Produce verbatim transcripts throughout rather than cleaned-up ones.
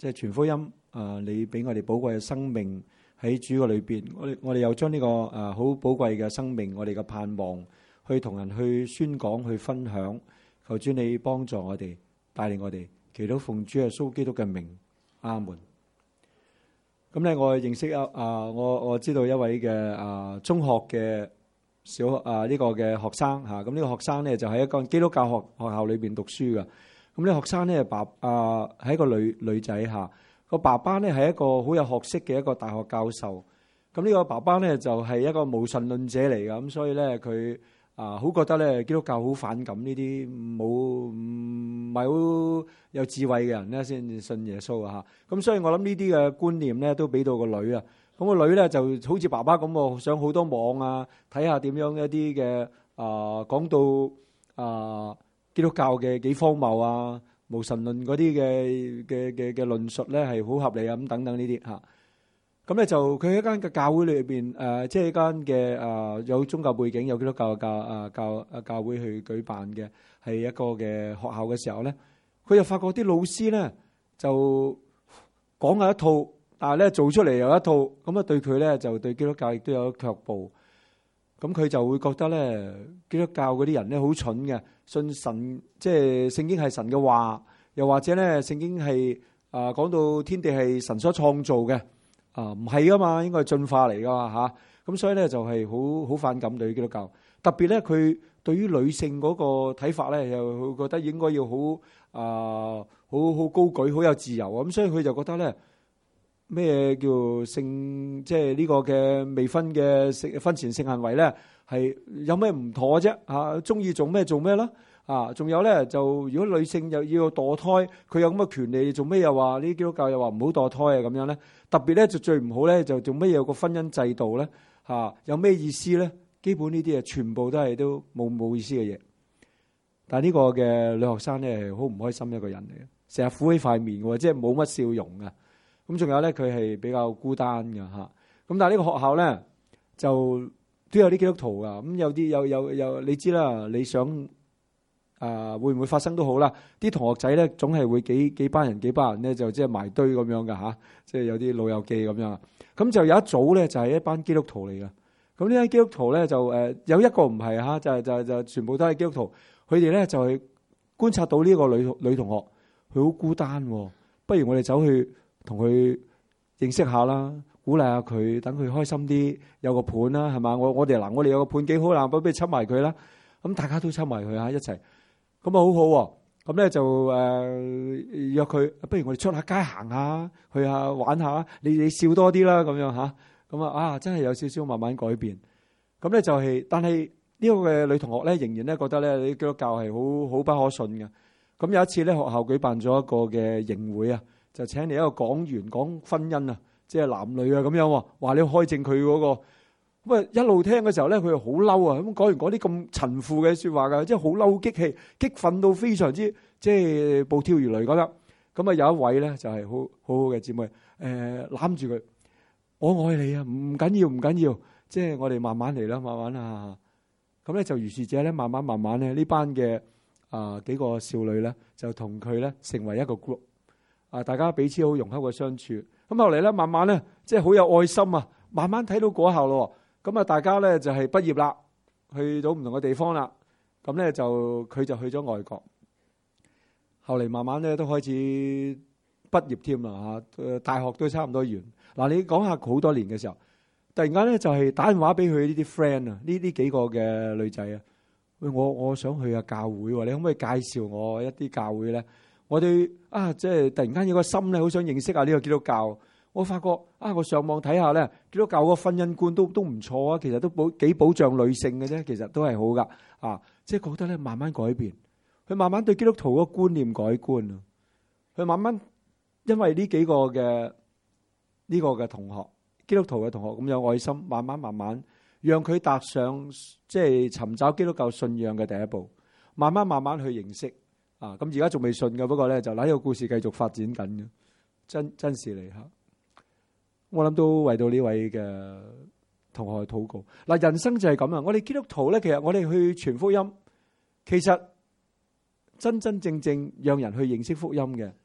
即係傳福音啊！你俾我哋寶貴嘅生命喺主嘅裏邊，我哋我哋又將呢個啊好寶貴嘅生命，我哋嘅盼望，去同人去宣講、去分享。求主你幫助我哋，帶領我哋，祈禱奉主耶穌基督嘅名，阿門。咁咧，我認識啊啊，我我知道一位嘅啊中學嘅小學啊呢個嘅學生嚇，咁呢個學生咧就喺一個基督教學學校裏邊讀書噶。咁呢學生咧爸啊係一個女女仔嚇，個爸爸咧係一個好有學識嘅一個大學教授。咁呢個爸爸咧就係一個無神論者嚟噶，咁所以咧佢啊好覺得咧基督教好反感呢啲冇唔係好有智慧嘅人咧先信耶穌啊嚇。咁所以我諗呢啲嘅觀念咧都俾到個女啊。咁個女咧就好似爸爸咁喎，上好多網啊，睇下點樣一啲嘅啊講到啊。基督教嘅幾荒謬啊，無神論嗰啲嘅嘅嘅嘅論述咧係好合理啊，咁等等呢啲嚇。咁咧就佢喺一間嘅教會裏邊誒，即係一間嘅誒有宗教背景、有基督教嘅教啊教啊教會去舉辦嘅係一個嘅學校嘅時候咧，佢就發覺啲老師咧就講係一套，但係咧做出嚟又一套，咁啊對佢咧就對基督教亦都有卻步。咁佢就會覺得咧，基督教嗰啲人咧好蠢嘅，信神即係聖經係神嘅話，又或者咧聖經係啊講到天地係神所創造嘅，啊唔係噶嘛，應該係進化嚟噶嘛嚇。咁所以咧就係好好反感對基督教，特別咧佢對於女性嗰個睇法咧，又覺得應該要好啊好好高舉，好有自由啊。咁所以佢就覺得咧。咩叫性？即係呢個嘅未婚嘅性婚前性行為咧，係有咩唔妥啫？嚇，中意做咩做咩啦？啊，仲有咧就如果女性又要墮胎，佢有咁嘅權利，做咩又話呢？基督教又話唔好墮胎啊咁樣咧？特別咧就最唔好咧，就做咩有個婚姻制度咧？嚇，有咩意思咧？基本呢啲嘢全部都係都冇冇意思嘅嘢。但係呢個嘅女學生咧係好唔開心一個人嚟嘅，成日苦起塊面嘅，即係冇乜笑容嘅。咁仲有咧，佢係比較孤單嘅嚇。咁但係呢個學校咧，就都有啲基督徒噶。咁有啲有有有，你知啦，你想啊、呃、會唔會發生都好啦。啲同學仔咧，總係會幾幾班人幾班人咧，就即係埋堆咁樣嘅嚇。即係有啲老友記咁樣。咁就有一組咧，就係一班基督徒嚟嘅。咁呢班基督徒咧，就誒有一個唔係嚇，就就就全部都係基督徒。佢哋咧就係觀察到呢個女女同學，佢好孤單喎。不如我哋走去。同佢認識下啦，鼓勵下佢，等佢開心啲，有個伴啦，係嘛？我我哋嗱，我哋有個伴幾好啦，不如親埋佢啦。咁大家都親埋佢嚇，一齊咁啊，好好喎。咁咧就誒、呃、約佢，不如我哋出下街行下，去下玩下。你你笑多啲啦，咁樣嚇。咁啊啊，真係有少少慢慢改變。咁咧就係、是，但係呢個嘅女同學咧，仍然咧覺得咧，你基督教係好好不可信嘅。咁有一次咧，學校舉辦咗一個嘅營會啊。就請嚟一個講員講婚姻啊，即係男女啊咁樣喎，話你要開正佢嗰個。咁啊一路聽嘅時候咧，佢又好嬲啊！咁講完嗰啲咁陳腐嘅説話㗎，即係好嬲激氣，激憤到非常之即係暴跳如雷咁樣。咁啊有一位咧就係好好好嘅姊妹，誒攬住佢，我愛你啊，唔緊要唔緊要，即係我哋慢慢嚟啦，慢慢啊。咁咧就如是者咧，慢慢慢慢咧，呢班嘅啊幾個少女咧，就同佢咧成為一個 group。啊！大家彼此好融洽嘅相處，咁後嚟咧，慢慢咧，即係好有愛心啊！慢慢睇到果效咯。咁啊，大家咧就係畢業啦，去到唔同嘅地方啦。咁咧就佢就去咗外國。後嚟慢慢咧都開始畢業添啦嚇，大學都差唔多完。嗱，你講下好多年嘅時候，突然間咧就係打電話俾佢呢啲 friend 啊，呢呢幾個嘅女仔啊，喂，我我想去下教會喎，你可唔可以介紹我一啲教會咧？我哋啊，即係突然間有個心咧，好想認識下呢個基督教。我發覺啊，我上網睇下咧，基督教個婚姻觀都都唔錯啊。其實都保幾保障女性嘅啫，其實都係好噶啊。即係覺得咧，慢慢改變，佢慢慢對基督徒個觀念改觀啊。佢慢慢因為呢幾個嘅呢個嘅同學，基督徒嘅同學咁有愛心，慢慢慢慢讓佢踏上即係尋找基督教信仰嘅第一步，慢慢慢慢去認識。啊，咁而家仲未信嘅，不過咧就嗱呢個故事繼續發展緊嘅，真真事嚟嚇。我諗都為到呢位嘅同學禱告。嗱，人生就係咁啊！我哋基督徒咧，其實我哋去傳福音，其實真真正正讓人去認識福音嘅，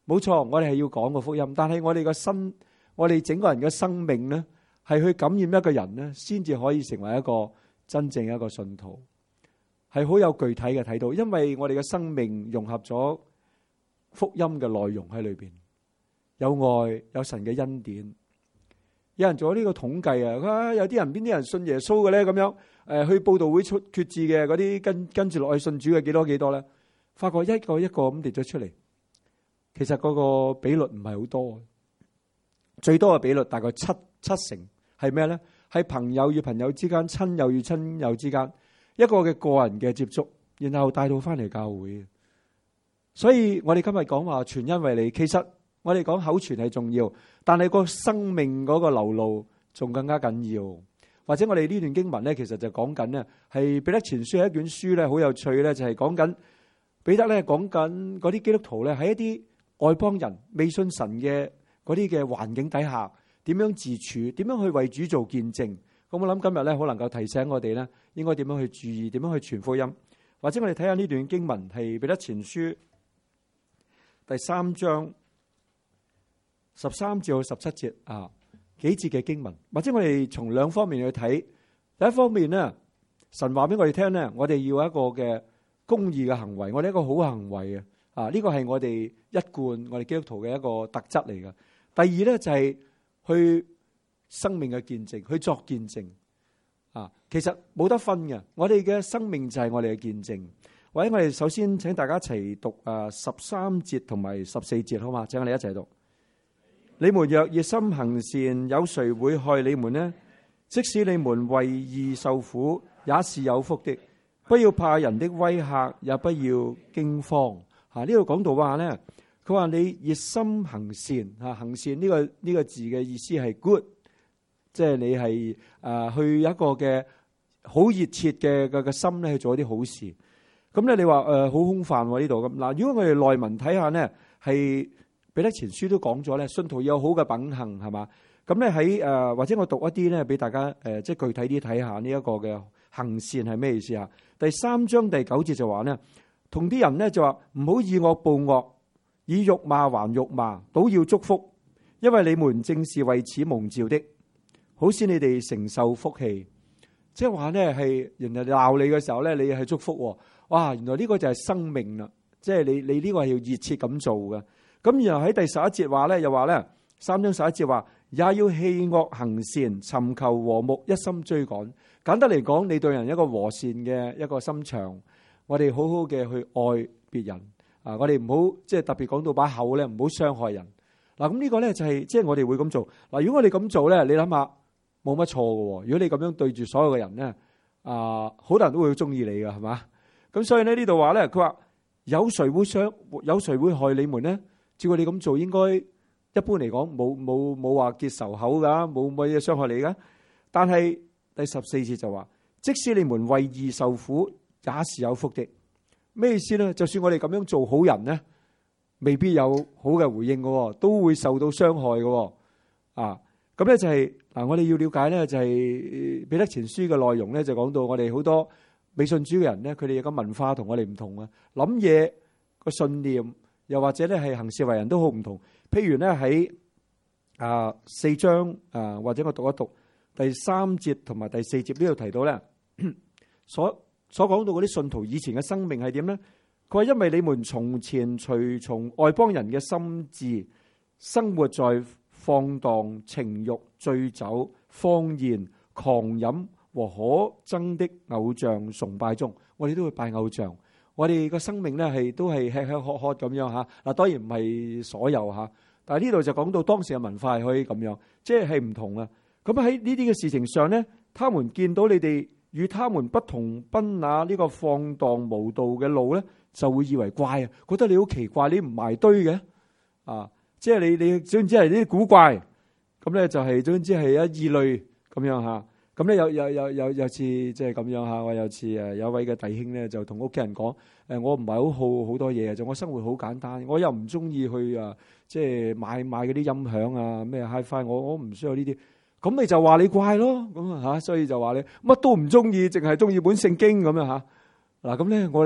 冇錯，我哋係要講個福音，但係我哋個身，我哋整個人嘅生命咧，係去感染一個人咧，先至可以成為一個真正一個信徒，係好有具體嘅睇到，因為我哋嘅生命融合咗福音嘅內容喺裏邊，有愛，有神嘅恩典。有人做咗呢個統計啊，有啲人邊啲人信耶穌嘅咧，咁樣誒去佈道會出決志嘅嗰啲跟跟住落去信主嘅幾多幾多咧？發覺一個一個咁跌咗出嚟，其實嗰個比率唔係好多，最多嘅比率大概七七成係咩咧？係朋友與朋友之間、親友與親友之間一個嘅個人嘅接觸，然後帶到翻嚟教會。所以我哋今日講話傳恩為利，其實我哋講口傳係重要，但係個生命嗰個流露仲更加緊要。或者我哋呢段經文咧，其實就講緊呢係彼得前書係一卷書咧，好有趣咧，就係講緊彼得咧講緊嗰啲基督徒咧喺一啲外邦人未信神嘅嗰啲嘅環境底下，點樣自處，點樣去為主做見證。咁我諗今日咧，好能夠提醒我哋咧，應該點樣去注意，點樣去傳福音。或者我哋睇下呢段經文係彼得前書第三章十三至到十七節啊，幾節嘅經文。或者我哋從兩方面去睇。第一方面呢，神話俾我哋聽呢，我哋要一個嘅公義嘅行為，我哋一個好行為嘅啊，呢個係我哋一貫我哋基督徒嘅一個特質嚟嘅。第二呢，就係去生命嘅見證，去作見證啊。其實冇得分嘅，我哋嘅生命就係我哋嘅見證。或者我哋首先請大家一齊讀啊十三節同埋十四節，好嘛？請我哋一齊讀。你們若熱心行善，有誰會害你們呢？即使你們為義受苦，也是有福的。不要怕人的威嚇，也不要驚慌。吓，呢度講到話咧，佢話你熱心行善吓，行善呢個呢個字嘅意思係 good，即係你係誒去一個嘅好熱切嘅嘅嘅心咧去做一啲好事。咁咧你話誒好空泛喎呢度咁嗱。如果我哋內文睇下咧，係彼得前書都講咗咧，信徒有好嘅品行係嘛？咁咧喺誒或者我讀一啲咧俾大家誒即係具體啲睇下呢一個嘅行善係咩意思啊？第三章第九節就話咧，同啲人咧就話唔好以惡報惡，以辱罵還辱罵，倒要祝福，因為你們正是為此蒙召的，好使你哋承受福氣。即係話咧係人哋鬧你嘅時候咧，你係祝福。哇！原來呢個就係生命啦，即係你你呢個係要熱切咁做嘅。咁然後喺第十一節話咧，又話咧三章十一節話，也要棄惡行善，尋求和睦，一心追趕。簡單嚟講，你對人一個和善嘅一個心腸，我哋好好嘅去愛別人啊！我哋唔好即係特別講到把口咧，唔好傷害人。嗱，咁呢個咧就係即係我哋會咁做。嗱，如果我哋咁做咧，你諗下冇乜錯嘅。如果你咁樣對住所有嘅人咧，啊，好多人都會中意你嘅，係嘛？咁所以咧呢度話咧，佢話有誰會傷，有誰會害你們呢？照佢你咁做，應該一般嚟講冇冇冇話結仇口噶，冇乜嘢傷害你噶。但係第十四節就話，即使你們為義受苦，也是有福的。咩意思咧？就算我哋咁樣做好人咧，未必有好嘅回應嘅，都會受到傷害嘅。啊，咁咧就係嗱，我哋要了解咧，就係彼得前書嘅內容咧，就講到我哋好多未信主嘅人咧，佢哋嘅文化同我哋唔同啊，諗嘢個信念，又或者咧係行事為人都好唔同。譬如咧喺啊四章啊，或者我讀一讀第三節同埋第四節呢度提到咧，所所講到嗰啲信徒以前嘅生命係點咧？佢話因為你們從前隨從外邦人嘅心志，生活在放蕩、情慾、醉酒、荒宴、狂飲和可憎的偶像崇拜中，我哋都會拜偶像。我哋個生命咧係都係吃吃喝喝咁樣吓。嗱，當然唔係所有吓，但係呢度就講到當時嘅文化係可以咁樣，即係係唔同啊。咁喺呢啲嘅事情上咧，他們見到你哋與他們不同奔那呢個放蕩無道嘅路咧，就會以為怪啊，覺得你好奇怪，你唔埋堆嘅啊，即係你你總之係呢啲古怪，咁咧就係總之係一異類咁樣吓。咁咧有有有有有次即係咁樣吓，我有次誒有一位嘅弟兄咧就同屋企人講，誒我唔係好好好多嘢，就我生活好簡單，我又唔中意去啊即係買買嗰啲音響啊咩 Hi-Fi，我我唔需要呢啲。咁你就話你怪咯，咁啊吓，所以就話你乜都唔中意，淨係中意本聖經咁樣吓。嗱咁咧我哋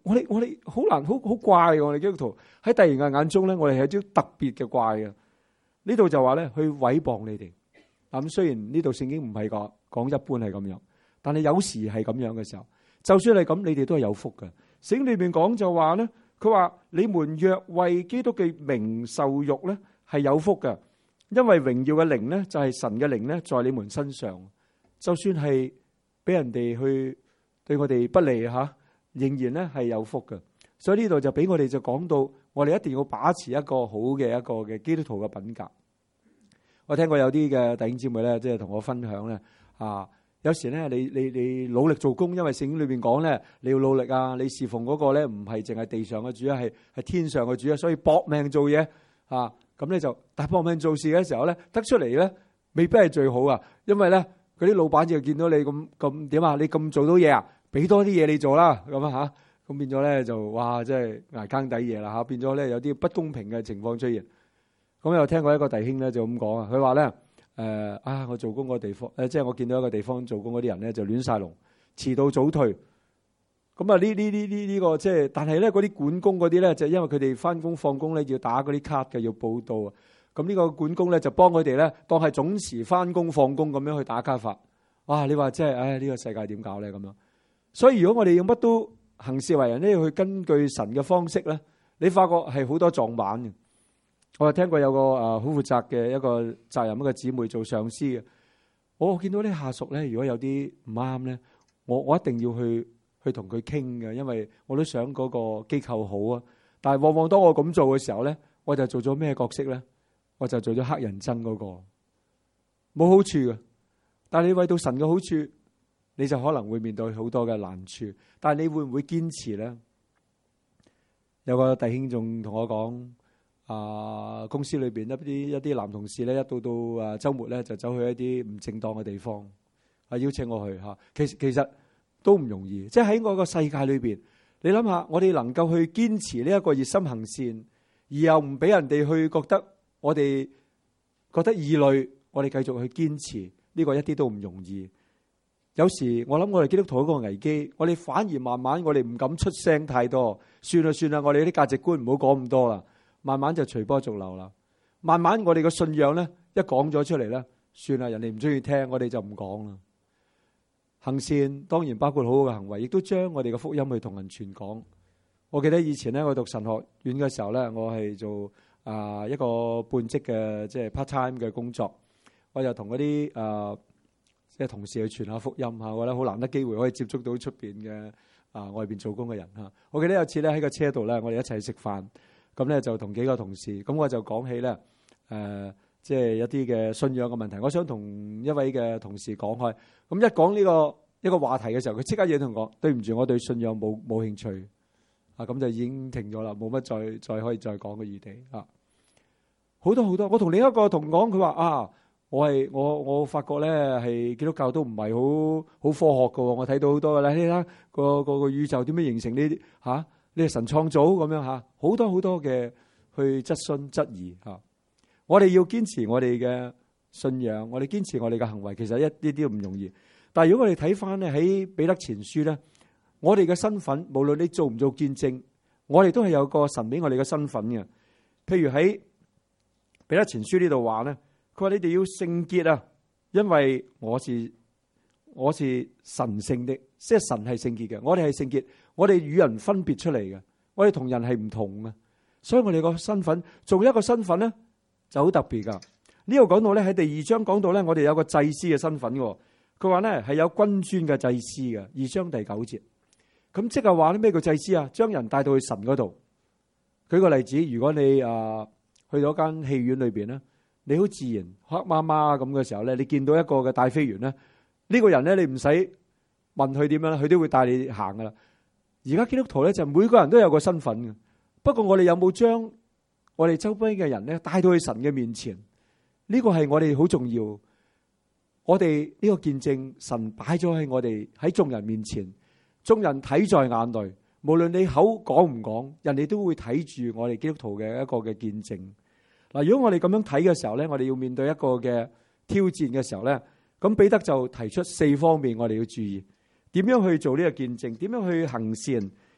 我哋我哋好難好好怪嘅，我哋基督徒喺第二人嘅眼中咧，我哋係一啲特別嘅怪嘅。呢度就話咧去毀謗你哋。咁雖然呢度聖經唔係講講一般係咁樣，但係有時係咁樣嘅時候，就算係咁，你哋都係有福嘅。聖經裏邊講就話咧，佢話你們若為基督嘅名受辱咧，係有福嘅，因為榮耀嘅靈咧就係神嘅靈咧在你們身上。就算係俾人哋去對我哋不利吓，仍然咧係有福嘅。所以呢度就俾我哋就講到，我哋一定要把持一個好嘅一個嘅基督徒嘅品格。我聽過有啲嘅弟兄姊妹咧，即係同我分享咧，啊，有時咧你你你努力做工，因為聖經裏邊講咧，你要努力啊，你侍奉嗰個咧唔係淨係地上嘅主啊，係係天上嘅主啊，所以搏命做嘢啊，咁咧就但係搏命做事嘅時候咧，得出嚟咧未必係最好啊，因為咧嗰啲老闆就見到你咁咁點啊，你咁做到嘢啊，俾多啲嘢你做啦，咁啊吓，咁變咗咧就哇，即係捱更抵夜啦吓，變咗咧有啲不公平嘅情況出現。咁又聽過一個弟兄咧就咁講啊，佢話咧誒啊，我做工個地方誒，即係我見到一個地方做工嗰啲人咧就亂晒龍，遲到早退。咁啊呢呢呢呢呢個即係，但係咧嗰啲管工嗰啲咧就因為佢哋翻工放工咧要打嗰啲卡嘅，要報到啊。咁呢個管工咧就幫佢哋咧當係準時翻工放工咁樣去打卡法。哇！你話即係唉呢個世界點搞咧咁樣？所以如果我哋要乜都行事為人咧，要去根據神嘅方式咧，你發覺係好多撞板嘅。我又聽過有個誒好負責嘅一個責任一個姊妹做上司嘅，我見到啲下屬咧，如果有啲唔啱咧，我我一定要去去同佢傾嘅，因為我都想嗰個機構好啊。但係往往當我咁做嘅時候咧，我就做咗咩角色咧？我就做咗黑人憎嗰個，冇好處嘅。但係你為到神嘅好處，你就可能會面對好多嘅難處。但係你會唔會堅持咧？有個弟兄仲同我講。啊！公司裏邊一啲一啲男同事咧，一到到啊週末咧，就走去一啲唔正當嘅地方，啊邀請我去嚇。其實其實都唔容易，即係喺我個世界裏邊，你諗下，我哋能夠去堅持呢一個熱心行善，而又唔俾人哋去覺得我哋覺得異類，我哋繼續去堅持呢個一啲都唔容易。有時我諗我哋基督徒一個危機，我哋反而慢慢我哋唔敢出聲太多，算啦算啦，我哋啲價值觀唔好講咁多啦。慢慢就隨波逐流啦。慢慢我哋嘅信仰咧，一講咗出嚟咧，算啦，人哋唔中意聽，我哋就唔講啦。行善當然包括好好嘅行為，亦都將我哋嘅福音去同人傳講。我記得以前咧，我讀神學院嘅時候咧，我係做啊一個半職嘅即係 part time 嘅工作，我就同嗰啲啊即係同事去傳下福音嚇。我覺得好難得機會可以接觸到出邊嘅啊外邊做工嘅人嚇。我記得有次咧喺個車度咧，我哋一齊食飯。咁咧就同幾個同事，咁我就講起咧，誒，即係一啲嘅信仰嘅問題。我想同一位嘅同事講開，咁一講呢個一個話題嘅時候，佢即刻嘢同我講：對唔住，我對信仰冇冇興趣。啊，咁就已經停咗啦，冇乜再再可以再講嘅餘地啊。好多好多，我同另一個同講，佢話啊，我係我我發覺咧係基督教都唔係好好科學㗎喎，我睇到好多嘅啦，你睇個個個宇宙點樣形成呢啲嚇？你係神創造咁樣吓，好多好多嘅去質詢質疑吓。我哋要堅持我哋嘅信仰，我哋堅持我哋嘅行為，其實一啲啲都唔容易。但係如果我哋睇翻咧喺彼得前書咧，我哋嘅身份，無論你做唔做見證，我哋都係有個神俾我哋嘅身份嘅。譬如喺彼得前書呢度話咧，佢話你哋要聖潔啊，因為我是我是神聖的，即係神係聖潔嘅，我哋係聖潔。我哋與人分別出嚟嘅，我哋同人係唔同嘅，所以我哋個身份，做一個身份咧就好特別噶。呢度講到咧喺第二章講到咧，我哋有個祭司嘅身份嘅。佢話咧係有君尊嘅祭司嘅，二章第九節。咁即係話咧咩叫祭司啊？將人帶到去神嗰度。舉個例子，如果你啊去到間戲院裏邊咧，你好自然黑麻麻咁嘅時候咧，你見到一個嘅帶飛員咧，呢個人咧你唔使問佢點樣，佢都會帶你行噶啦。而家基督徒咧就每個人都有個身份嘅，不過我哋有冇將我哋周邊嘅人咧帶到去神嘅面前？呢個係我哋好重要。我哋呢個見證神擺咗喺我哋喺眾人面前，眾人睇在眼內，無論你口講唔講，人哋都會睇住我哋基督徒嘅一個嘅見證。嗱，如果我哋咁樣睇嘅時候咧，我哋要面對一個嘅挑戰嘅時候咧，咁彼得就提出四方面我哋要注意。點樣去做呢個見證？點樣去行善？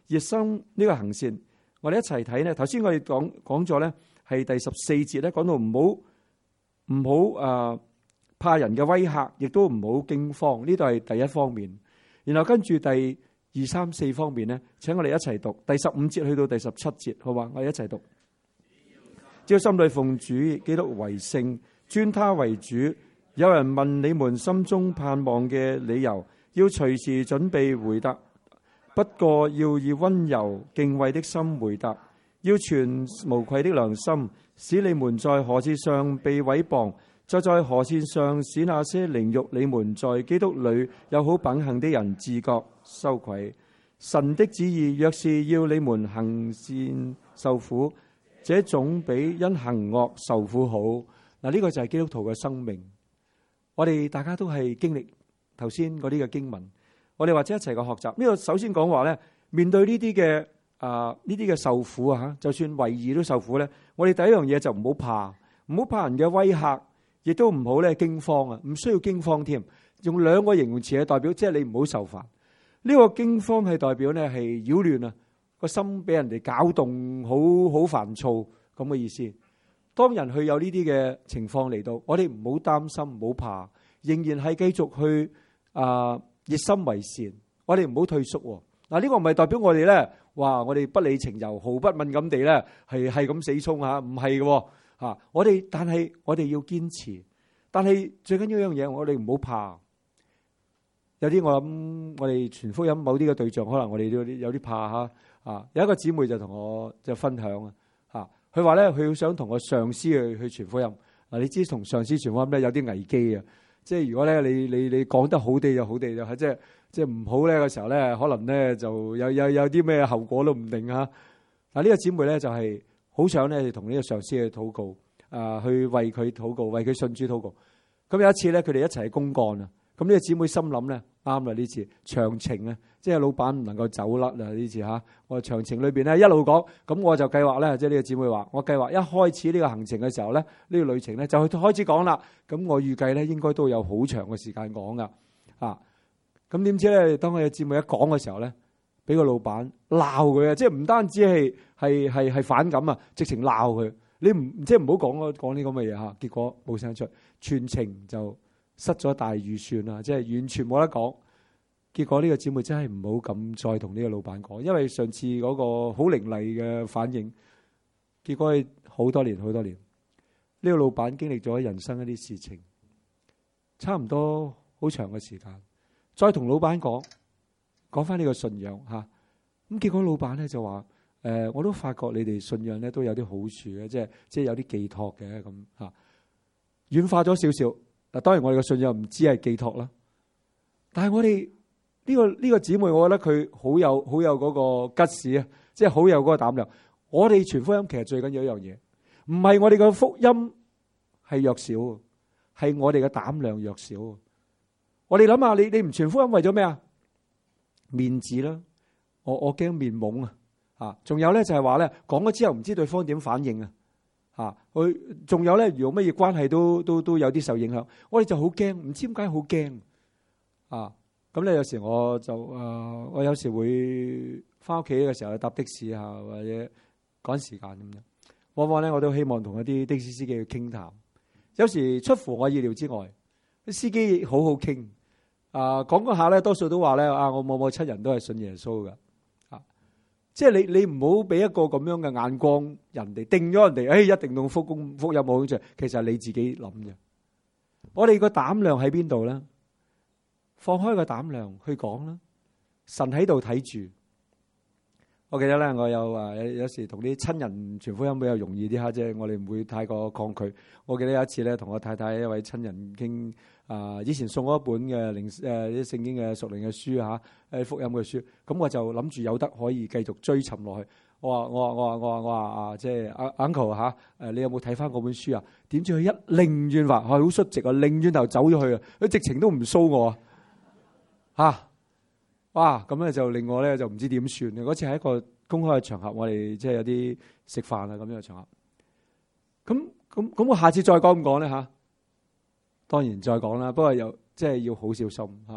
熱心呢個行善，我哋一齊睇呢。頭先我哋講講咗呢，係第十四節咧，講到唔好唔好誒怕人嘅威嚇，亦都唔好驚慌。呢度係第一方面。然後跟住第二三四方面呢，請我哋一齊讀第十五節去到第十七節，好嘛？我哋一齊讀。只要心裏奉主基督為聖，尊他為主。有人問你們心中盼望嘅理由，要隨時準備回答。不過要以溫柔敬畏的心回答，要存無愧的良心，使你們在何事上被毀謗，就在何事上使那些凌辱你們在基督裏有好品行的人自覺羞愧。神的旨意若是要你們行善受苦，這總比因行惡受苦好。嗱，呢個就係基督徒嘅生命。我哋大家都係經歷頭先嗰啲嘅經文，我哋或者一齊嘅學習。呢個首先講話咧，面對呢啲嘅啊呢啲嘅受苦啊吓，就算為義都受苦咧，我哋第一樣嘢就唔好怕，唔好怕人嘅威嚇，亦都唔好咧驚慌啊，唔需要驚慌添。用兩個形容詞去代表，即係你唔好受煩。呢個驚慌係代表咧係擾亂啊，個心俾人哋搞動，好好煩躁咁嘅意思。當人去有呢啲嘅情況嚟到，我哋唔好擔心，唔好怕，仍然係繼續去啊熱心為善。我哋唔好退縮。嗱，呢個唔係代表我哋咧，哇！我哋不理情由，毫不敏感地咧係係咁死衝吓，唔係嘅吓。我哋但係我哋要堅持，但係最緊要一樣嘢，我哋唔好怕。有啲我諗，我哋傳福音某啲嘅對象，可能我哋都有啲怕吓啊。有一個姊妹就同我就分享啊。佢話咧，佢好想同個上司去去傳福音。嗱，你知同上司傳福音咧有啲危機啊！即係如果咧你你你講得好啲就好啲，就係即係即係唔好咧嘅時候咧，可能咧就有有有啲咩後果都唔定啊！嗱，呢個姊妹咧就係好想咧同呢個上司去禱告，啊，去為佢禱告，為佢信主禱告。咁有一次咧，佢哋一齊去公幹啊！咁呢個姊妹心諗咧，啱啦，呢次長程啊，即係老闆唔能夠走甩啦呢次嚇。我長程裏邊咧一路講，咁我就計劃咧，即係呢個姊妹話，我計劃一開始呢個行程嘅時候咧，呢個旅程咧就去開始講啦。咁我預計咧應該都有好長嘅時間講噶。啊，咁點知咧，當佢嘅姊妹一講嘅時候咧，俾個老闆鬧佢啊！即係唔單止係係係係反感啊，直情鬧佢。你唔即係唔好講咯，講呢咁嘅嘢嚇。結果冇聲出，全程就失咗大預算啦，即係完全冇得講。結果呢個姊妹真係唔好咁再同呢個老闆講，因為上次嗰個好凌厲嘅反應，結果係好多年好多年。呢個老闆經歷咗人生一啲事情，差唔多好長嘅時間，再同老闆講講翻呢個信仰嚇。咁結果老闆咧就話：誒，我都發覺你哋信仰咧都有啲好處嘅，即係即係有啲寄託嘅咁嚇。軟化咗少少。嗱，當然我哋嘅信仰唔知係寄託啦，但係我哋呢個呢個姊妹，我覺得佢好有好有嗰個吉士啊，即係好有嗰個膽量。我哋傳福音其實最緊要一樣嘢，唔係我哋嘅福音係弱小，係我哋嘅膽量弱小。我哋諗下，你你唔傳福音為咗咩啊？面子啦，我我驚面懵啊，啊，仲有咧就係話咧講咗之後唔知對方點反應啊。啊！佢仲有咧，如果乜嘢關係都都都有啲受影響，我哋就好驚，唔知點解好驚啊！咁咧有時我就誒、呃，我有時會翻屋企嘅時候搭的士啊，或者趕時間咁樣，往往咧我都希望同一啲的士司機去傾談。有時出乎我意料之外，啲司機好好傾啊，講嗰下咧，多數都話咧啊，我某某七人都係信耶穌噶。即係你你唔好俾一個咁樣嘅眼光，人哋定咗人哋，誒、哎、一定同福音福音冇好處，其實係你自己諗嘅。我哋個膽量喺邊度咧？放開個膽量去講啦，神喺度睇住。我記得咧，我有啊有有時同啲親人傳福音比較容易啲嚇，即係我哋唔會太過抗拒。我記得有一次咧，同我太太一位親人傾啊，以前送我一本嘅靈誒啲聖經嘅屬靈嘅書嚇，誒福音嘅書，咁我就諗住有得可以繼續追尋落去。我話我話我話我話我話啊，即係阿 uncle 嚇，誒你有冇睇翻嗰本書啊？點知佢一擰轉話，係好率直啊，擰轉頭走咗去啊，佢直情都唔騷我啊嚇。哇！咁咧就令我咧就唔知點算。嗰次係一個公開嘅場合，我哋即係有啲食飯啊咁樣嘅場合。咁咁咁，我下次再講唔講咧嚇？當然再講啦，不過又即係要好小心嚇。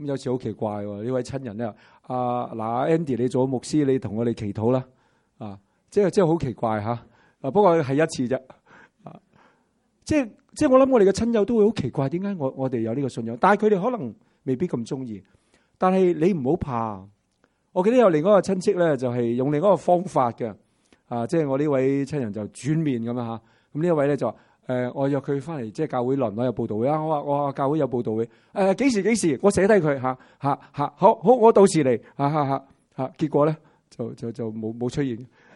咁有時好奇怪喎，呢位親人咧，啊嗱 Andy 你做咗牧師，你同我哋祈禱啦，啊，即係即係好奇怪嚇，啊不過係一次啫，啊，即係即係我諗我哋嘅親友都會好奇怪，點解我我哋有呢個信仰？但係佢哋可能未必咁中意，但係你唔好怕。我記得有另外一個親戚咧，就係用另外一個方法嘅，啊，即係我呢位親人就轉面咁樣嚇，咁呢一位咧就話。誒，我約佢翻嚟，即係教會輪，我有佈道會啊！我話我話教會有佈道會，誒幾時幾時？我寫低佢嚇嚇嚇，好好我到時嚟嚇嚇嚇嚇。結果咧就就就冇冇出現。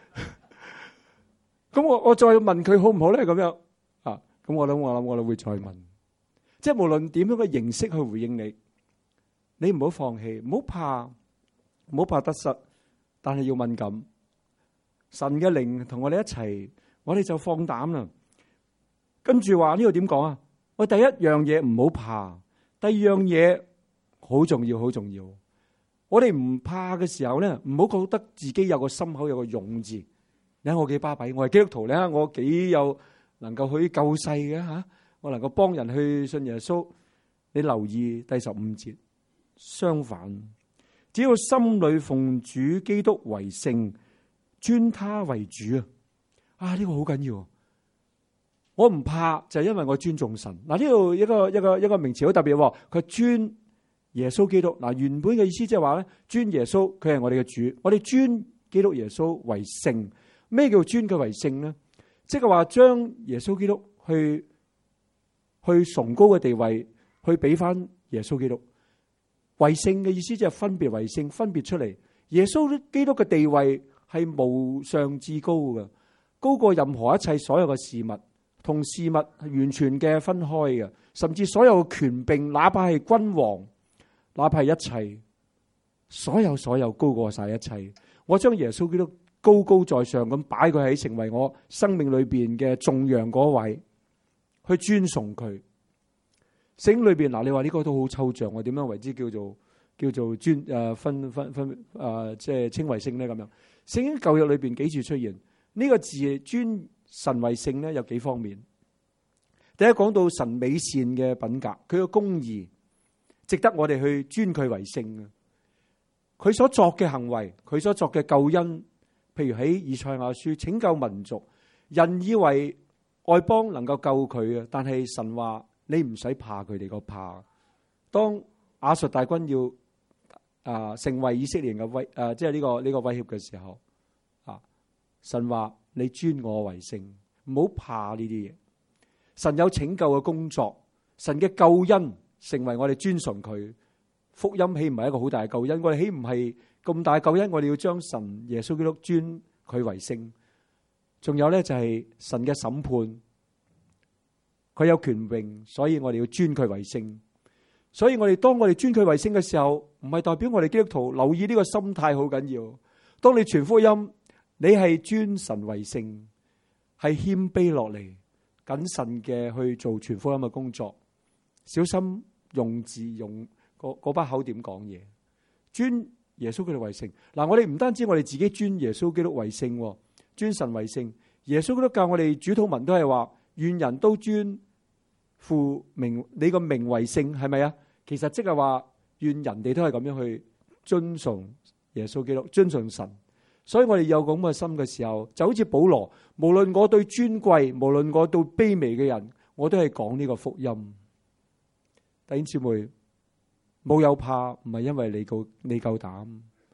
咁我我再問佢好唔好咧？咁樣啊？咁我諗我諗我哋會再問。即係無論點樣嘅形式去回應你，你唔好放棄，唔好怕，唔好怕得失，但係要敏感。神嘅靈同我哋一齊，我哋就放膽啦。跟住話呢度點講啊？我第一樣嘢唔好怕，第二樣嘢好重要，好重要。我哋唔怕嘅時候咧，唔好覺得自己有個心口有個勇字。你睇我幾巴閉，我係基督徒，你睇我幾有能夠去救世嘅吓，我能夠幫人去信耶穌。你留意第十五節，相反，只要心裏奉主基督為聖，尊他為主啊！啊，呢個好緊要。我唔怕就係因為我尊重神。嗱，呢度一個一個一個名詞好特別，佢尊耶穌基督。嗱，原本嘅意思即係話咧，尊耶穌佢係我哋嘅主，我哋尊基督耶穌為聖。咩叫尊佢為聖咧？即係話將耶穌基督去去崇高嘅地位去俾翻耶穌基督為聖嘅意思，即係分別為聖，分別出嚟。耶穌基督嘅地位係無上至高嘅，高過任何一切所有嘅事物。同事物係完全嘅分開嘅，甚至所有嘅權柄，哪怕係君王，哪怕係一切，所有所有高過晒一切。我將耶穌基督高高在上咁擺佢喺成為我生命裏邊嘅重要嗰位，去尊崇佢。聖經裏邊嗱，你話呢個都好抽象，我點樣為之叫做叫做尊誒分分分誒即係稱為聖咧咁樣？聖經舊約裏邊幾次出現呢個字尊神為聖咧，有幾方面。第一，講到神美善嘅品格，佢嘅公義值得我哋去尊佢為聖啊！佢所作嘅行為，佢所作嘅救恩，譬如喺以賽亞書拯救民族，人以為外邦能夠救佢啊，但係神話你唔使怕佢哋個怕。當亞述大軍要啊、呃、成為以色列人嘅威誒，即係呢個呢、這個威脅嘅時候啊，神話。你尊我為聖，唔好怕呢啲嘢。神有拯救嘅工作，神嘅救恩成為我哋尊崇佢。福音豈唔係一個好大嘅救恩？我哋豈唔係咁大嘅救恩？我哋要將神耶穌基督尊佢為聖。仲有咧就係神嘅審判，佢有權柄，所以我哋要尊佢為聖。所以我哋當我哋尊佢為聖嘅時候，唔係代表我哋基督徒留意呢個心態好緊要。當你傳福音。你係尊神為聖，係謙卑落嚟，謹慎嘅去做傳福音嘅工作，小心用字用嗰把口點講嘢，尊耶穌基督為聖。嗱，我哋唔單止我哋自己尊耶穌基督為聖，尊神為聖。耶穌基督教我哋主禱文都係話，願人都尊父名，你個名為聖，係咪啊？其實即係話，願人哋都係咁樣去尊崇耶穌基督，尊崇神。所以我哋有咁嘅心嘅時候，就好似保羅，無論我對尊貴，無論我對卑微嘅人，我都係講呢個福音。弟兄姊妹，冇有怕，唔係因為你夠你夠膽，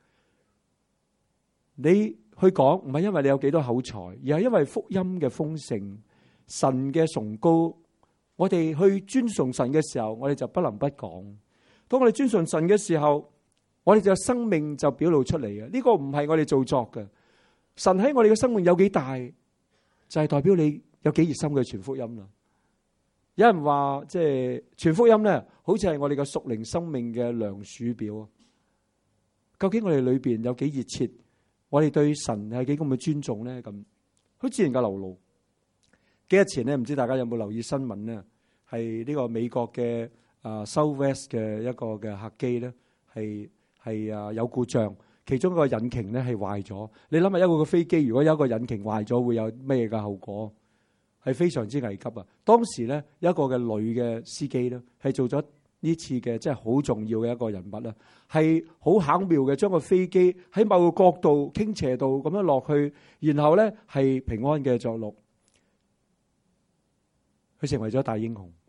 你去講唔係因為你有幾多口才，而係因為福音嘅豐盛，神嘅崇高。我哋去尊崇神嘅時候，我哋就不能不講。當我哋尊崇神嘅時候，我哋就生命就表露出嚟嘅，呢個唔係我哋做作嘅。神喺我哋嘅生命有幾大，就係代表你有幾熱心嘅傳福音啦。有人話即係傳福音咧，好似係我哋嘅屬靈生命嘅量數表。究竟我哋裏邊有幾熱切？我哋對神係幾咁嘅尊重咧？咁好自然嘅流露。幾日前咧，唔知大家有冇留意新聞咧？係呢個美國嘅啊 Southwest 嘅一個嘅客機咧，係。係啊，有故障，其中一個引擎咧係壞咗。你諗下，一個個飛機如果有一個引擎壞咗，會有咩嘅後果？係非常之危急啊！當時咧，一個嘅女嘅司機咧係做咗呢次嘅即係好重要嘅一個人物啦，係好巧妙嘅將個飛機喺某個角度傾斜度咁樣落去，然後咧係平安嘅着陸，佢成為咗大英雄。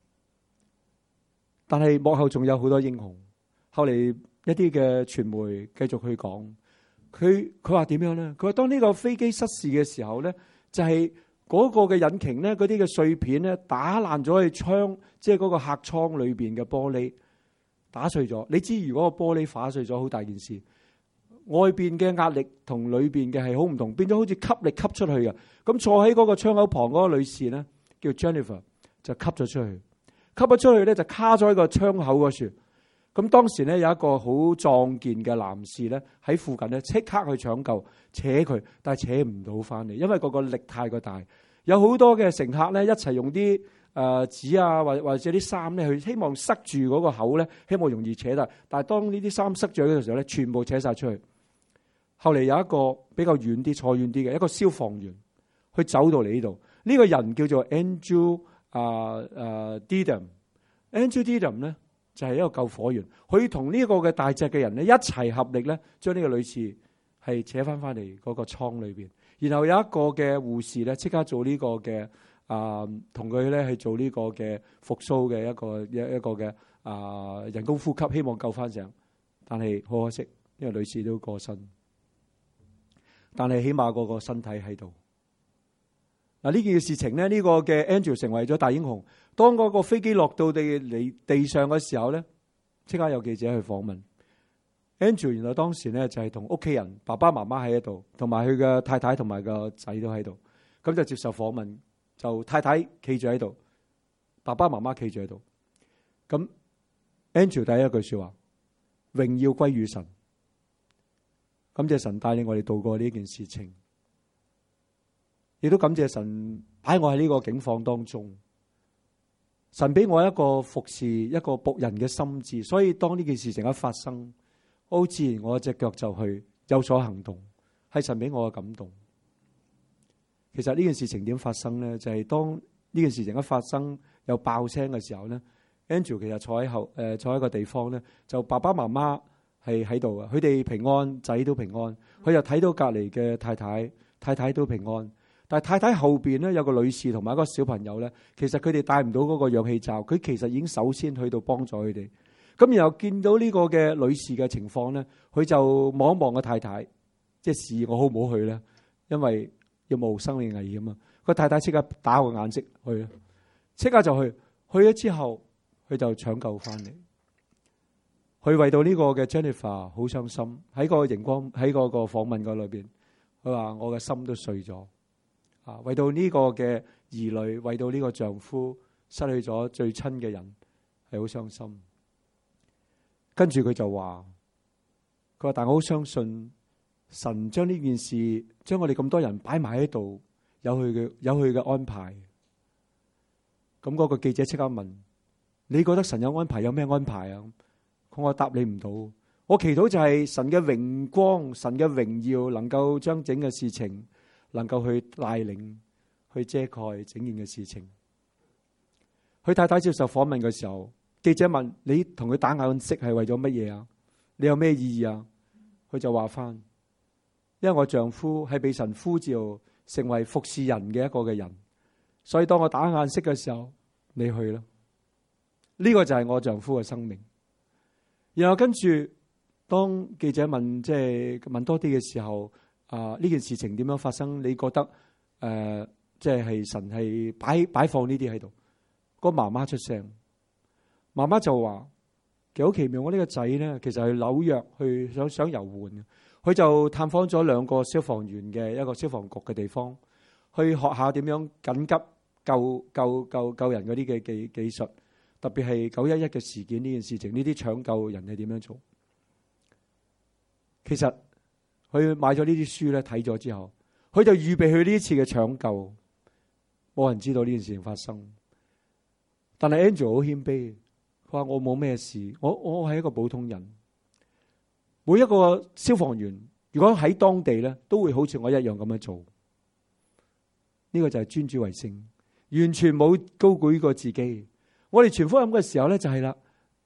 但係幕後仲有好多英雄，後嚟一啲嘅傳媒繼續去講，佢佢話點樣咧？佢話當呢個飛機失事嘅時候咧，就係嗰個嘅引擎咧，嗰啲嘅碎片咧打爛咗去窗，即係嗰個客艙裏邊嘅玻璃打碎咗。你知如果個玻璃打碎咗，好大件事，外邊嘅壓力同裏邊嘅係好唔同，變咗好似吸力吸出去嘅。咁坐喺嗰個窗口旁嗰個女士咧，叫 Jennifer， 就吸咗出去。吸咗出去咧，就卡咗喺個窗口嗰處。咁當時咧有一個好壯健嘅男士咧喺附近咧，即刻去搶救，扯佢，但係扯唔到翻嚟，因為嗰個力太過大。有好多嘅乘客咧一齊用啲誒紙啊，或或者啲衫咧去希望塞住嗰個口咧，希望容易扯得。但係當呢啲衫塞住嘅時候咧，全部扯晒出去。後嚟有一個比較遠啲、坐遠啲嘅一個消防員，去走到嚟呢度。呢個人叫做 Andrew。啊啊 Dedham，Andrew Dedham 咧就係一個救火員，佢同呢個嘅大隻嘅人咧一齊合力咧，將呢個女士係扯翻翻嚟嗰個艙裏邊。然後有一個嘅護士咧，即刻做呢個嘅啊，同佢咧去做呢個嘅復甦嘅一個一一個嘅啊人工呼吸，希望救翻醒。但係好可惜，呢個女士都過身。但係起碼嗰個身體喺度。嗱，呢件事情咧，呢個嘅 Andrew 成為咗大英雄。當嗰個飛機落到地嚟地上嘅時候咧，即刻有記者去訪問 Andrew。原來當時咧就係同屋企人爸爸媽媽喺度，同埋佢嘅太太同埋個仔都喺度，咁就接受訪問。就太太企住喺度，爸爸媽媽企住喺度。咁 Andrew 第一句說話：榮耀歸於神。感謝神帶領我哋度過呢件事情。亦都感謝神擺我喺呢個境況當中，神俾我一個服侍一個僕人嘅心志，所以當呢件事情一發生，好自然我隻腳就去有所行動，係神俾我嘅感動。其實呢件事情點發生呢？就係、是、當呢件事情一發生有爆聲嘅時候呢， Andrew 其實坐喺後誒、呃、坐喺個地方呢，就爸爸媽媽係喺度啊，佢哋平安，仔都平安，佢又睇到隔籬嘅太太，太太都平安。但係太太後邊咧有個女士同埋一個小朋友咧，其實佢哋戴唔到嗰個氧氣罩，佢其實已經首先去到幫助佢哋。咁然後見到呢個嘅女士嘅情況咧，佢就望一望個太太，即係示意我好唔好去咧？因為要冒生命危險啊！個太太即刻打個眼色去，即刻就去。去咗之後，佢就搶救翻嚟。佢為到呢個嘅 Jennifer 好傷心，喺個熒光喺嗰個訪問嗰裏邊，佢話我嘅心都碎咗。啊！為到呢個嘅兒女，為到呢個丈夫失去咗最親嘅人，係好傷心。跟住佢就話：佢話但我好相信神將呢件事，將我哋咁多人擺埋喺度，有佢嘅有佢嘅安排。咁嗰個記者即刻問：你覺得神有安排？有咩安排啊？我答你唔到。我祈禱就係神嘅榮光、神嘅榮耀，能夠將整個事情。能夠去帶領、去遮蓋整件嘅事情。佢太太接受訪問嘅時候，記者問：你同佢打眼色係為咗乜嘢啊？你有咩意義啊？佢就話翻：因為我丈夫係被神呼召成為服侍人嘅一個嘅人，所以當我打眼色嘅時候，你去啦。呢個就係我丈夫嘅生命。然後跟住，當記者問即係問多啲嘅時候。啊！呢件事情點樣發生？你覺得誒，即係係神係擺擺放呢啲喺度？個媽媽出聲，媽媽就話：其實好奇妙，我呢個仔咧，其實係紐約去想想遊玩嘅，佢就探訪咗兩個消防員嘅一個消防局嘅地方，去學下點樣緊急救救救救人嗰啲嘅技技術，特別係九一一嘅事件呢件事情，呢啲搶救人係點樣做？其實。佢買咗呢啲書咧，睇咗之後，佢就預備去呢次嘅搶救。冇人知道呢件事情發生，但係 Andrew 好謙卑，佢話我冇咩事，我我係一個普通人。每一個消防員如果喺當地咧，都會好似我一樣咁樣做。呢個就係尊主為聖，完全冇高舉過自己。我哋傳福音嘅時候咧，就係啦，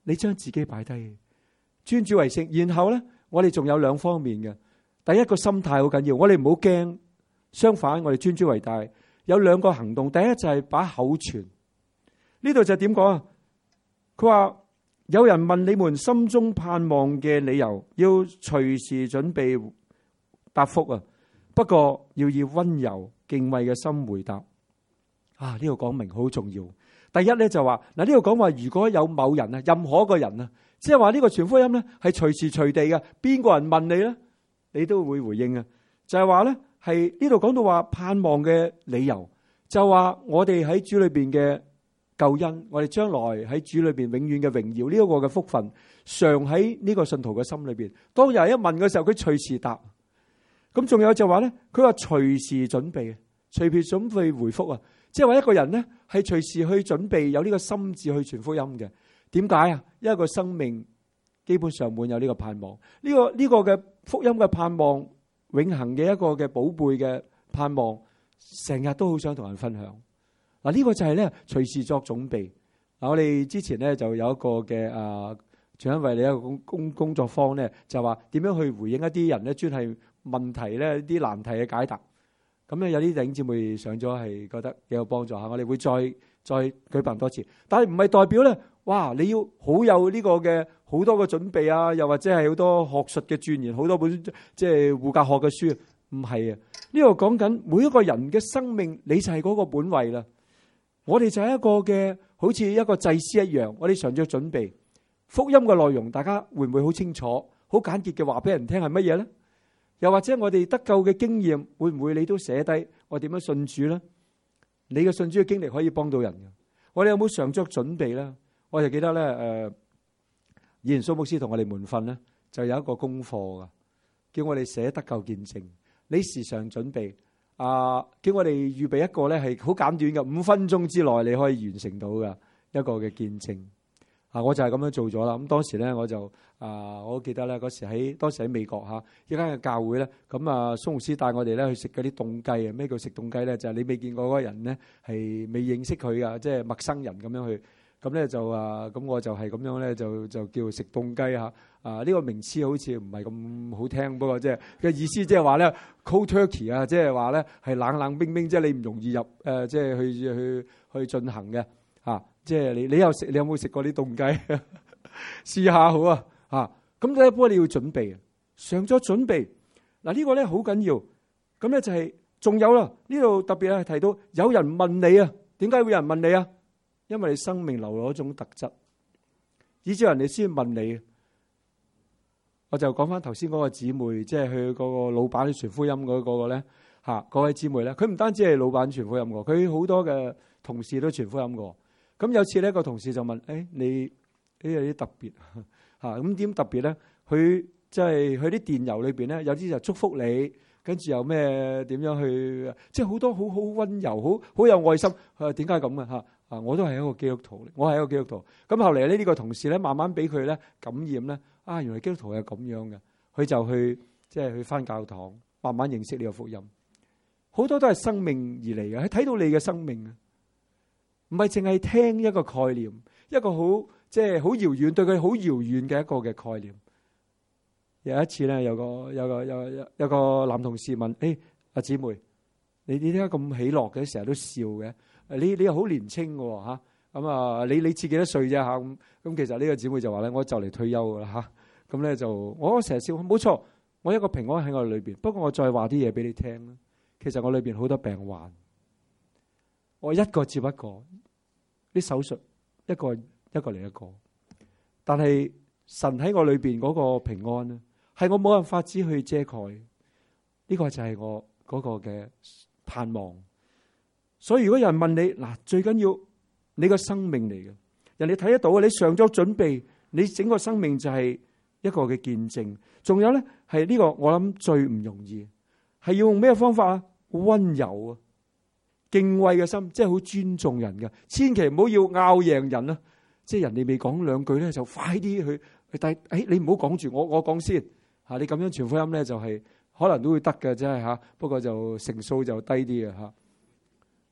你將自己擺低，尊主為聖。然後咧，我哋仲有兩方面嘅。第一個心態好緊要，我哋唔好驚，相反我哋尊主為大。有兩個行動，第一就係把口傳。呢度就點講啊？佢話有人問你們心中盼望嘅理由，要隨時準備答覆啊。不過要以溫柔敬畏嘅心回答。啊，呢度講明好重要。第一咧就話嗱，呢度講話如果有某人啊，任何一個人啊，即係話呢個傳福音咧係隨時隨地嘅，邊個人問你咧，你都會回應啊。就係話咧，係呢度講到話盼望嘅理由，就話我哋喺主裏邊嘅救恩，我哋將來喺主裏邊永遠嘅榮耀呢一個嘅福分，常喺呢個信徒嘅心裏邊。當有人一問嘅時候，佢隨時答。咁仲有就話咧，佢話隨時準備，隨時準備回覆啊。即係話一個人咧係隨時去準備有呢個心志去傳福音嘅。點解啊？因為個生命基本上滿有呢個盼望，呢個呢個嘅福音嘅盼望，永恆嘅一個嘅寶貝嘅盼望，成日都好想同人分享。嗱，呢個就係咧隨時作準備。嗱，我哋之前咧就有一個嘅啊，全因為你一個工工工作坊咧，就話點樣去回應一啲人咧專係問題咧啲難題嘅解答。咁咧有啲弟兄姊妹上咗係覺得幾有幫助嚇，我哋會再再舉辦多次。但係唔係代表咧，哇！你要好有呢個嘅好多嘅準備啊，又或者係好多學術嘅鑽研，好多本即係護教學嘅書，唔係啊。呢度講緊每一個人嘅生命，你就係嗰個本位啦。我哋就係一個嘅好似一個祭司一樣，我哋常著準備福音嘅內容，大家會唔會好清楚、好簡潔嘅話俾人聽係乜嘢咧？又或者我哋得救嘅經驗，會唔會你都寫低我點樣信主咧？你嘅信主嘅經歷可以幫到人嘅。我哋有冇常作準備咧？我就記得咧，誒，以前蘇牧師同我哋門訓咧，就有一個功課噶，叫我哋寫得救見證。你時常準備啊，叫我哋預備一個咧係好簡短嘅，五分鐘之內你可以完成到嘅一個嘅見證。啊！我就係咁樣做咗啦。咁當時咧，我就啊，我記得咧嗰時喺當時喺美國嚇一間嘅教會咧，咁啊，蘇牧師帶我哋咧去食嗰啲凍雞啊。咩叫食凍雞咧？就係你未見過嗰個人咧，係未認識佢噶，即係陌生人咁樣去。咁咧就啊，咁我就係咁樣咧，就就叫食凍雞嚇。啊，呢個名詞好似唔係咁好聽，不過即係嘅意思即係話咧 cold turkey 啊，即係話咧係冷冷冰冰，即係你唔容易入誒，即係去去去進行嘅嚇。即係你，你有食？你有冇食過啲凍雞？試下好啊！嚇咁咧，不過你要準備啊，上咗準備嗱，呢個咧好緊要。咁咧就係仲有啦，呢度特別係提到有人問你啊，點解會有人問你啊？因為你生命流露一種特質，以至人哋先問你。我就講翻頭先嗰個姊妹，即係佢嗰個老闆傳福音嗰個咧嚇，嗰位姊妹咧，佢唔單止係老闆傳福音喎，佢好多嘅同事都傳福音喎。咁有次呢個同事就問：誒、哎、你呢有啲特別嚇？咁點特別咧？佢即係佢啲電郵裏邊咧，有啲就祝福你，跟住又咩點樣去？即係好多好好溫柔，好好有愛心。佢話點解咁嘅嚇？啊，我都係一個基督徒，我係一個基督徒。咁後嚟咧，呢個同事咧，慢慢俾佢咧感染咧。啊，原來基督徒係咁樣嘅。佢就去即係去返教堂，慢慢認識呢個福音。好多都係生命而嚟嘅，佢睇到你嘅生命啊！唔係淨係聽一個概念，一個好即係好遙遠，對佢好遙遠嘅一個嘅概念。有一次咧，有個有個有有有個男同事問：誒，阿姊妹，你你點解咁喜樂嘅？成日都笑嘅？你你又好年輕嘅嚇，咁啊，你你自己幾多歲啫嚇？咁咁其實呢個姊妹就話咧：我就嚟退休啦嚇。咁咧就我成日笑，冇錯，我一個平安喺我裏邊。不過我再話啲嘢俾你聽啦，其實我裏邊好多病患，我一個接一個。啲手術一個一個嚟一個，但係神喺我裏邊嗰個平安咧，係我冇辦法子去遮蓋。呢個就係我嗰個嘅盼望。所以如果有人問你嗱，最緊要你個生命嚟嘅，人哋睇得到啊！你上咗準備，你整個生命就係一個嘅見證。仲有咧係呢個我諗最唔容易，係要用咩方法啊？溫柔啊！敬畏嘅心，即係好尊重人嘅，千祈唔好要拗贏人啊！即係人哋未講兩句咧，就快啲去去帶。誒，你唔好講住，我我講先吓。你咁樣傳福音咧，就係可能都會得嘅，真係吓。不過就成數就低啲啊吓。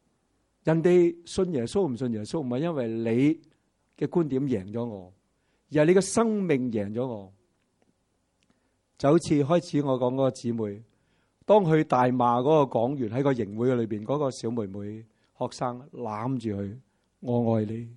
人哋信耶穌唔信耶穌，唔係因為你嘅觀點贏咗我， 而係你嘅生命贏咗我。就好似開始我講嗰個姊妹，當佢大罵嗰個講員喺個營會裏邊嗰個小妹妹學生攬住佢，我愛你。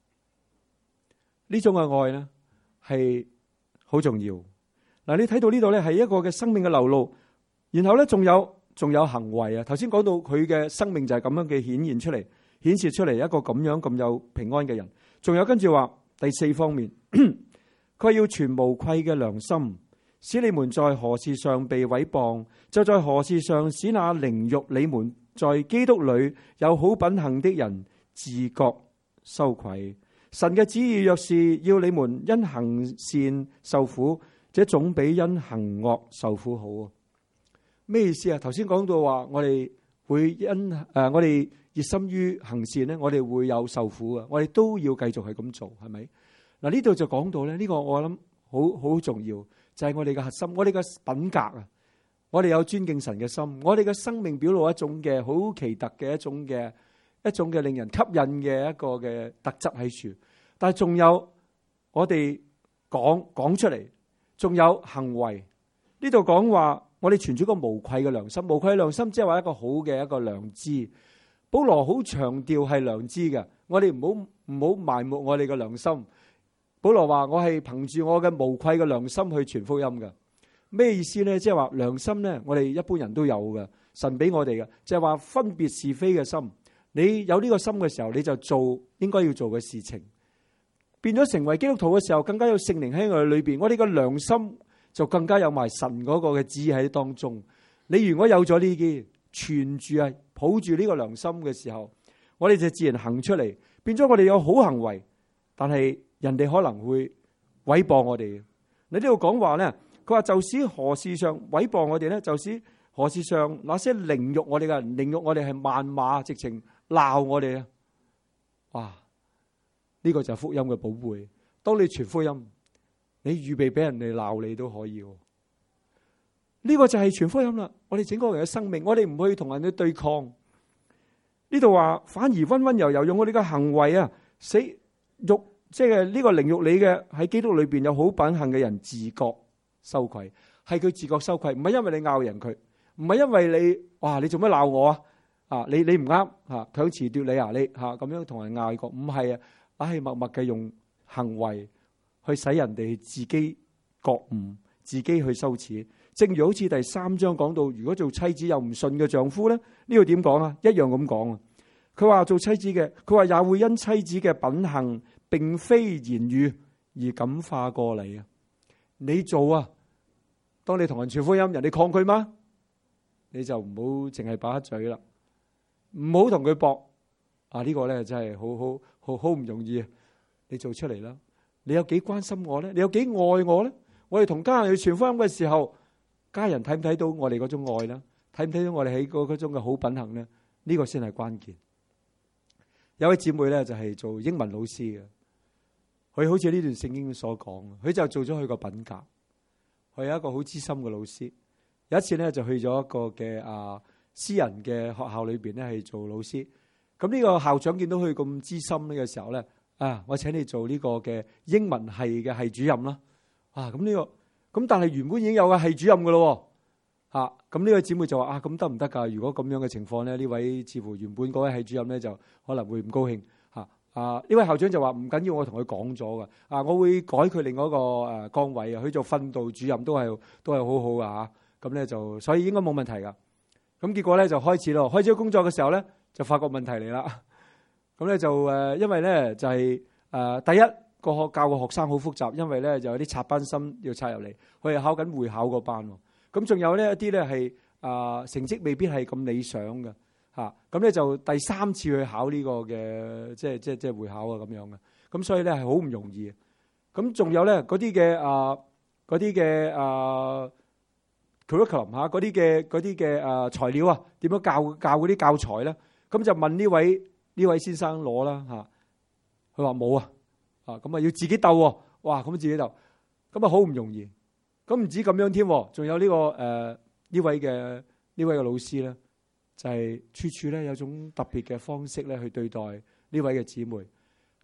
呢種嘅愛呢係好重要。嗱，你睇到呢度呢係一個嘅生命嘅流露，然後呢仲有仲有行為啊。頭先講到佢嘅生命就係咁樣嘅顯現出嚟，顯示出嚟一個咁樣咁有平安嘅人。仲有跟住話第四方面，佢要存無愧嘅良心，使你們在何事上被毀謗，就在何事上使那凌辱你們在基督裏有好品行的人自覺羞愧。神嘅旨意若是要你們因行善受苦，這總比因行惡受苦好。咩意思啊？頭先講到話我哋會因誒、呃、我哋熱心於行善咧，我哋會有受苦啊！我哋都要繼續係咁做，係咪？嗱，呢度就講到咧，呢個我諗好好重要，就係我哋嘅核心，我哋嘅品格啊！我哋有尊敬神嘅心，我哋嘅生命表露一種嘅好奇特嘅一種嘅一種嘅令人吸引嘅一個嘅特質喺處。但係仲有我哋講講出嚟，仲有行為。呢度講話我哋存住個無愧嘅良心，無愧嘅良心即係話一個好嘅一個良知。保羅好強調係良知嘅，我哋唔好唔好埋沒我哋嘅良心。保羅話我係憑住我嘅無愧嘅良心去傳福音嘅。咩意思呢？即係話良心呢，我哋一般人都有嘅，神俾我哋嘅，就係話分別是非嘅心。你有呢個心嘅時候，你就做應該要做嘅事情。變咗成為基督徒嘅時候，更加有聖靈喺我哋裏邊，我哋嘅良心就更加有埋神嗰個嘅旨意喺當中。你如果有咗呢啲存住啊，抱住呢個良心嘅時候，我哋就自然行出嚟，變咗我哋有好行為，但係人哋可能會毀謗我哋。你呢度講話咧，佢話就使何事上毀謗我哋咧，就使何事上那些凌辱我哋嘅人，凌辱我哋係謾罵，直情鬧我哋啊！哇！呢個就係福音嘅寶貝。當你傳福音，你預備俾人哋鬧你都可以。呢個就係傳福音啦。我哋整個人嘅生命，我哋唔去同人哋對抗。呢度話反而溫溫柔柔，用我哋嘅行為啊，使辱即係呢個凌辱你嘅喺基督裏邊有好品行嘅人自覺羞愧，係佢自覺羞愧，唔係因為你拗人佢，唔係因為你哇你做咩鬧我啊？啊你你唔啱吓，強詞奪理啊你吓咁樣同人嗌過，唔係啊。唉，默默嘅用行為去使人哋自己覺悟，自己去羞恥。正如好似第三章講到，如果做妻子有唔信嘅丈夫咧，呢度點講啊？一樣咁講啊。佢話做妻子嘅，佢話也會因妻子嘅品行，並非言語而感化過嚟啊。你做啊，當你同人傳福音，人哋抗拒嗎？你就唔好淨係把嘴啦，唔好同佢搏啊！呢個咧真係好好。好好唔容易啊！你做出嚟啦，你有幾關心我咧？你有幾愛我咧？我哋同家人去傳福音嘅時候，家人睇唔睇到我哋嗰種愛咧？睇唔睇到我哋喺嗰嗰種嘅好品行咧？呢個先係關鍵。有位姊妹咧就係做英文老師嘅，佢好似呢段聖經所講，佢就做咗佢個品格。佢係一個好資深嘅老師。有一次咧就去咗一個嘅啊私人嘅學校裏邊咧係做老師。咁呢個校長見到佢咁資深呢個時候咧，啊，我請你做呢個嘅英文系嘅系主任啦。啊，咁呢個咁，但係原本已經有個系主任噶咯。啊，咁呢個姊妹就話啊，咁得唔得噶？如果咁樣嘅情況咧，呢位似乎原本嗰位系主任咧就可能會唔高興。吓啊，呢位校長就話唔緊要，我同佢講咗噶。啊，我會改佢另外一個誒崗位啊，去做訓導主任都係都係好好噶吓。咁咧就所以應該冇問題噶。咁結果咧就開始咯，開始工作嘅時候咧。就發覺問題嚟啦，咁咧就誒，因為咧就係誒，第一個學教嘅學生好複雜，因為咧就有啲插班生要插入嚟，佢係考緊會考個班，咁仲有呢一啲咧係啊成績未必係咁理想嘅嚇，咁咧就第三次去考呢個嘅即係即係即係會考啊咁樣嘅，咁所以咧係好唔容易，咁仲有咧嗰啲嘅啊嗰啲嘅啊。curriculum 嚇嗰啲嘅嗰啲嘅誒材料啊，點樣教教嗰啲教材咧？咁就問呢位呢位先生攞啦嚇，佢話冇啊，啊咁啊要自己鬥喎，哇咁自己鬥，咁啊好唔容易，咁唔止咁樣添，仲有呢個誒呢位嘅呢位嘅老師咧，就係處處咧有種特別嘅方式咧去對待呢位嘅姊妹。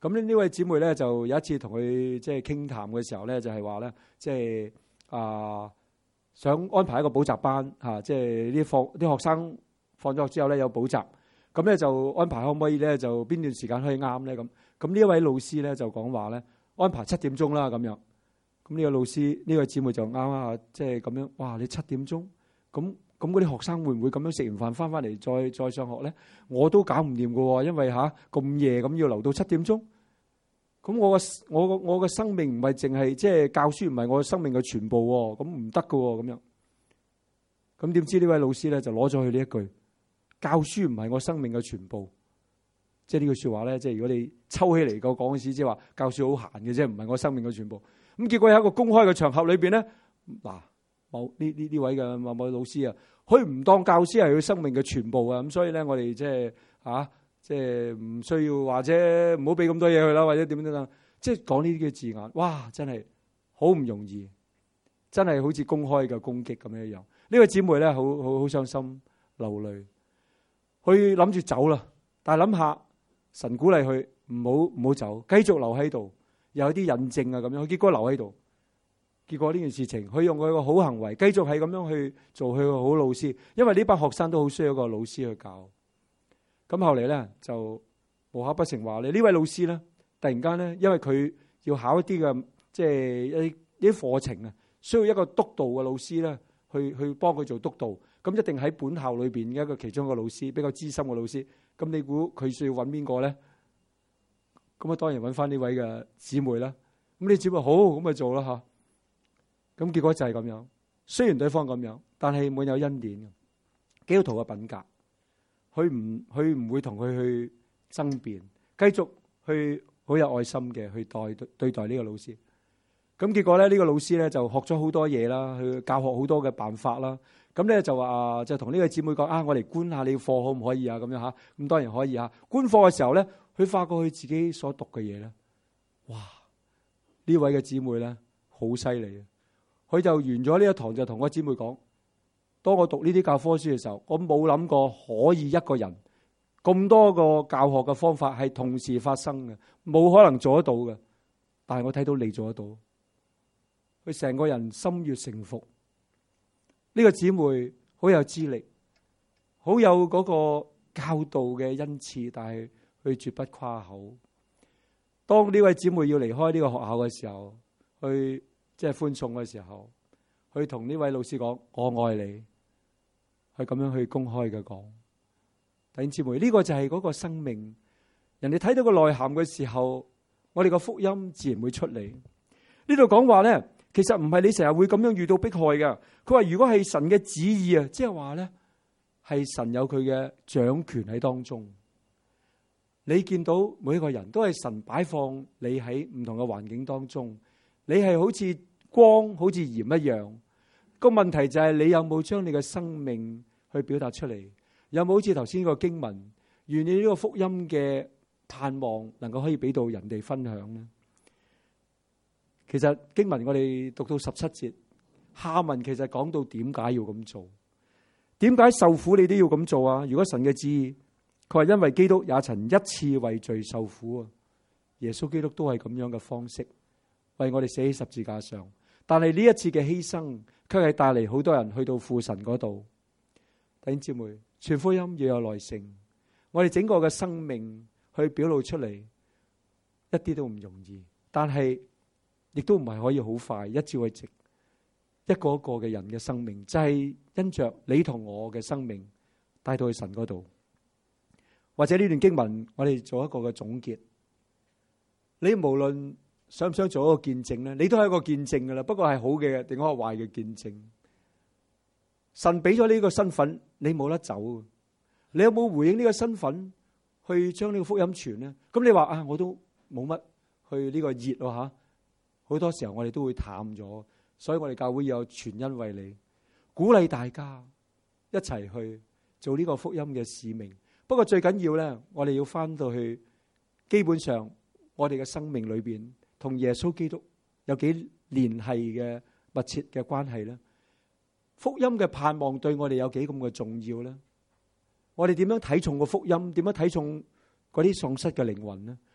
咁呢呢位姊妹咧就有一次同佢即係傾談嘅時候咧，就係話咧，即係啊想安排一個補習班嚇，即係啲放啲學生放咗學之後咧有補習，咁咧就安排可唔可以咧就邊段時間可以啱咧咁？咁呢一位老師咧就講話咧安排七點鐘啦咁樣。咁呢個老師呢個姊妹就啱啱即係咁樣，哇！你七點鐘咁咁嗰啲學生會唔會咁樣食完飯翻翻嚟再再上學咧？我都搞唔掂㗎喎，因為吓咁夜咁要留到七點鐘。咁我個我個我個生命唔係淨係即係教書，唔係我生命嘅全部喎，咁唔得㗎喎咁樣。咁點知呢位老師咧就攞咗佢呢一句：教書唔係我生命嘅全部。即係呢句説話咧，即係如果你抽起嚟個講時，即係話教書好閒嘅啫，唔係我生命嘅全部。咁結果喺一個公開嘅場合裏邊咧，嗱某呢呢呢位嘅某某老師啊，佢唔當教師係佢生命嘅全部啊。咁所以咧，我哋即係嚇。即係唔需要或者唔好俾咁多嘢佢啦，或者點樣啦。即係講呢啲嘅字眼，哇！真係好唔容易，真係好似公開嘅攻擊咁樣樣。呢個姊妹咧，好好好傷心流淚，佢諗住走啦。但係諗下神鼓勵佢唔好唔好走，繼續留喺度，又有啲印證啊咁樣。結果留喺度，結果呢件事情，佢用佢個好行為，繼續係咁樣去做佢個好老師。因為呢班學生都好需要一個老師去教。咁後嚟咧就無巧不成話咧，呢位老師咧突然間咧，因為佢要考一啲嘅即係一啲課程啊，需要一個督導嘅老師咧去去幫佢做督導。咁一定喺本校裏邊嘅一個其中一個老師，比較資深嘅老師。咁你估佢需要揾邊個咧？咁啊當然揾翻呢位嘅姊妹啦。咁呢姊妹好，咁咪做啦嚇。咁結果就係咁樣。雖然對方咁樣，但係滿有恩典嘅基督徒嘅品格。佢唔佢唔會同佢去爭辯，繼續去好有愛心嘅去待對待呢個老師。咁結果咧，呢個老師咧就學咗好多嘢啦，去教學好多嘅辦法啦。咁咧就話就同呢個姊妹講啊，我嚟觀下你課可唔可以啊？咁樣嚇，咁當然可以嚇。觀課嘅時候咧，佢發覺佢自己所讀嘅嘢咧，哇！呢位嘅姊妹咧好犀利啊！佢就完咗呢一堂就同個姊妹講。當我讀呢啲教科書嘅時候，我冇諗過可以一個人咁多個教學嘅方法係同時發生嘅，冇可能做得到嘅。但係我睇到你做得到，佢成個人心悅誠服。呢個姊妹好有資歷，好有嗰個教導嘅恩賜，但係佢絕不誇口。當呢位姊妹要離開呢個學校嘅時候，去即係歡送嘅時候，去同呢位老師講：我愛你。係咁樣去公開嘅講，弟兄姊妹，呢個就係嗰個生命。人哋睇到個內涵嘅時候，我哋個福音自然會出嚟。呢度講話咧，其實唔係你成日會咁樣遇到迫害嘅。佢話如果係神嘅旨意啊，即係話咧係神有佢嘅掌權喺當中。你見到每一個人都係神擺放你喺唔同嘅環境當中，你係好似光，好似鹽一樣。個問題就係你有冇將你嘅生命去表達出嚟？有冇好似頭先呢個經文，願你呢個福音嘅盼望能夠可以俾到人哋分享呢？其實經文我哋讀到十七節，下文其實講到點解要咁做？點解受苦你都要咁做啊？如果神嘅旨意，佢話因為基督也曾一次為罪受苦啊，耶穌基督都係咁樣嘅方式為我哋死喺十字架上。但係呢一次嘅犧牲，卻係帶嚟好多人去到父神嗰度。弟兄姊妹，傳福音要有耐性，我哋整個嘅生命去表露出嚟，一啲都唔容易。但係亦都唔係可以好快一朝一夕，一個一個嘅人嘅生命，就係因着你同我嘅生命帶到去神嗰度。或者呢段經文，我哋做一個嘅總結。你無論想唔想做一個見證咧？你都係一個見證噶啦，不過係好嘅定係壞嘅見證。神俾咗呢個身份，你冇得走。你有冇回應呢個身份，去將呢個福音傳呢？咁你話啊，我都冇乜去呢個熱喎吓。好多時候我哋都會淡咗，所以我哋教會要有全恩為你，鼓勵大家一齊去做呢個福音嘅使命。不過最緊要咧，我哋要翻到去，基本上我哋嘅生命裏邊。同耶穌基督有幾聯繫嘅密切嘅關係咧？福音嘅盼望對我哋有幾咁嘅重要咧？我哋點樣睇重個福音？點樣睇重嗰啲喪失嘅靈魂咧？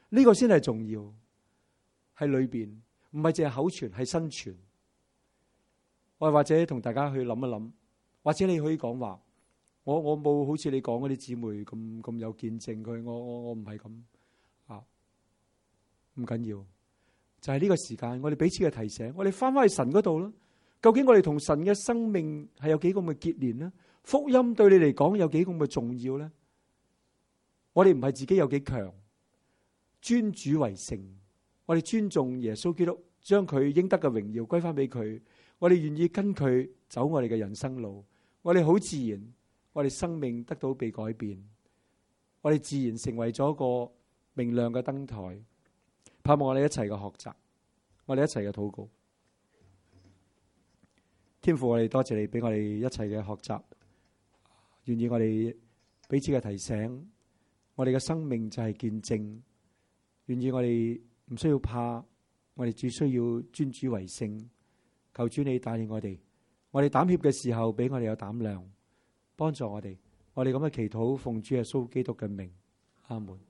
呢個先係重要，喺裏邊，唔係淨係口傳，係身傳。我或者同大家去諗一諗，或者你可以講話，我我冇好似你講嗰啲姊妹咁咁有見證，佢我我我唔係咁啊，唔緊要，就係呢個時間，我哋彼此嘅提醒，我哋翻返去神嗰度啦。究竟我哋同神嘅生命係有幾咁嘅結連呢？福音對你嚟講有幾咁嘅重要呢？我哋唔係自己有幾強，尊主為聖，我哋尊重耶穌基督，將佢應得嘅榮耀歸翻俾佢。我哋願意跟佢走我哋嘅人生路，我哋好自然，我哋生命得到被改變，我哋自然成為咗個明亮嘅燈台。盼望我哋一齊嘅學習，我哋一齊嘅禱告。天父，我哋多謝你俾我哋一齊嘅學習，願意我哋彼此嘅提醒，我哋嘅生命就係見證。願意我哋唔需要怕，我哋只需要尊主為聖。求主你帶領我哋，我哋膽怯嘅時候俾我哋有膽量，幫助我哋。我哋咁嘅祈禱奉主耶穌基督嘅名，阿門。